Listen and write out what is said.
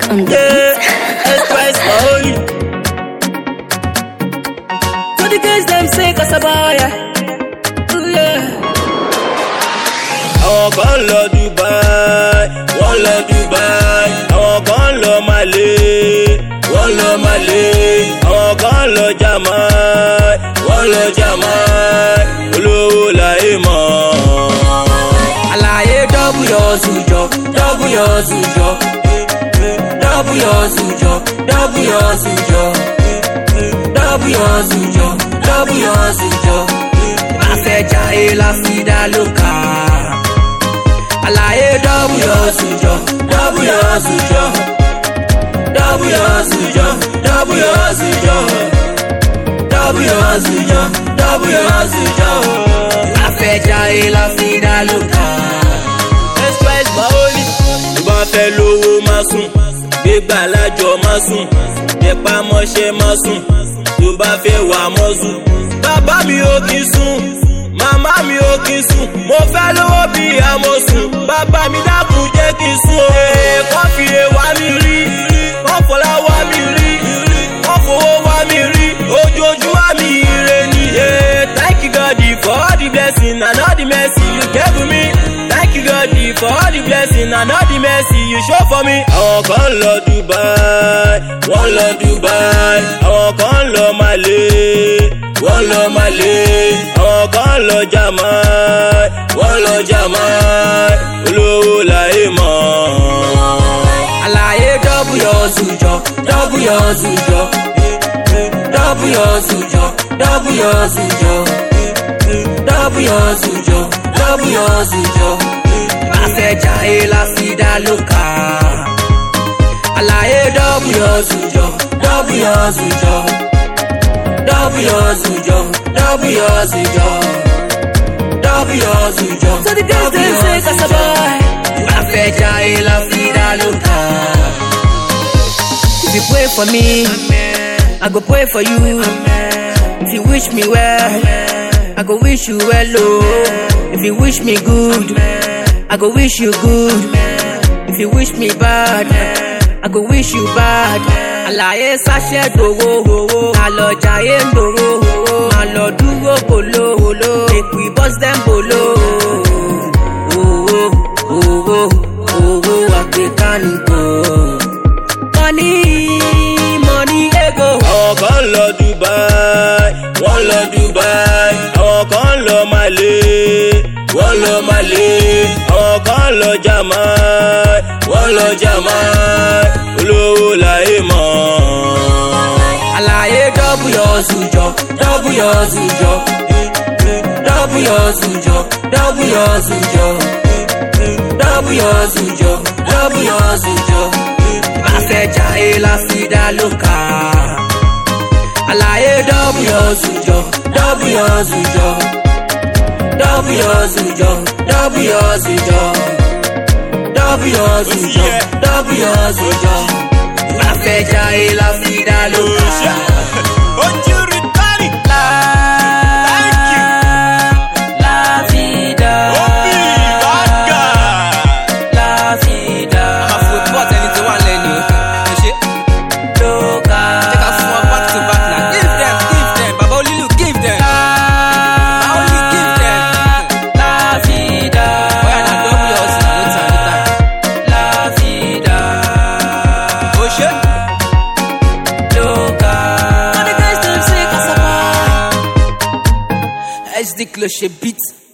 on the Yeah, express only. So the girls them say Kasabaya. Yeah. Àwọn kan lọ Dubai, wọ́n lọ Dubai. Àwọn kan lọ Mali, wọ́n lọ Mali. Àwọn kan lọ Jamai, wọ́n lọ Jamai. Olówó láyé mọ̀. Àlàyé dọ́bù yọ sùjọ, dọ́bù yọ sùjọ. Dọ́bù yọ sùjọ, dọ́bù yọ sùjọ. Dọ́bù yọ sùjọ, dọ́bù yọ sùjọ. Afẹ́jà la fi dá lóka. Àlàyé dọ́bù yọ sùjọ, dọ́bù yọ sùjọ. Dọ́bù yọ sùjọ, dọ́bù yọ sùjọ. Dọ́bù yọ sùjọ, dọ́bù yọ sùjọ. Afẹ́jà la fi dá lóka. Express Baoli. Tó bá fẹ́ lówó máa sùn, gbégbá lájọ máa sùn, nípa mọ́ṣẹ́ máa sùn. Tó bá fẹ́ wà mọ́ sùn. Bàbá mi ò kí sùn, màmá mi ò kí sùn. Mo fẹ́ lówó bí àmọ̀sùn, bàbá mi dákun jẹ́ kí sùn. Kọ́ fi wá mi rí, kọ́ fọlá wá mi rí, kọ́ fowó wá mi rí. Ojoojúmọ́ mi ire ni. Thank you God for all the blessing and all the mercy you gave me. Thank you God for all the blessing and all the mercy you show for me. Àwọn kan lọ Dubai, wọ́n lọ Dubai. Àwọn kan lọ Mali, wọ́n lọ Mali. Àwọn kan lọ Jamai, wọ́n lọ Jamai. Olówó láyé mọ̀. Àlàyé dọ́bù yọ sùjọ, dọ́bù yọ sùjọ. Dọ́bù yọ sùjọ, dọ́bù yọ sùjọ. Dọ́bù yọ sùjọ, dọ́bù yọ sùjọ. Afẹ́jà la fi dá lóka. Àlàyé dọ́bù yọ sùjọ, dọ́bù yọ sùjọ. Dọ́bù yọ sùjọ, dọ́bù yọ sùjọ. Dọ́bù yọ sùjọ. So the girls them say Kasabaya. Afẹ́jà la fi dá lóka. If you pray for me, I go pray for you. If you wish me well, I go wish you well, oh. If you wish me good, I go wish you good. If you wish me bad, I go wish you bad. Àlàyé sáṣẹ́ dòwó, àlọ́ jayé ń dòwó, àlọ́ dúró bòló, make we bust them bòló. Owó àgbékánìkò. Money, ego. Àwọn kan lọ Dubai, wọ́n lọ Dubai. Àwọn kan lọ Mali, wọ́n lọ Mali. Àwọn kan lọ Jamai, wọ́n lọ Jamai. Olówó láyé mọ̀. Àlàyé dọ́bù yọ sùjọ, dọ́bù yọ sùjọ. Dọ́bù yọ sùjọ, dọ́bù yọ sùjọ. Dọ́bù yọ sùjọ, dọ́bù yọ sùjọ. Afẹ́jà la fi dá lóka. Àlàyé dọ́bù yọ sùjọ, dọ́bù yọ sùjọ. Dọ́bù yọ sùjọ, dọ́bù yọ sùjọ. Dọ́bù yọ sùjọ, dọ́bù yọ sùjọ. Afẹ́jà la fi dá lóka. SD Clocher Beat.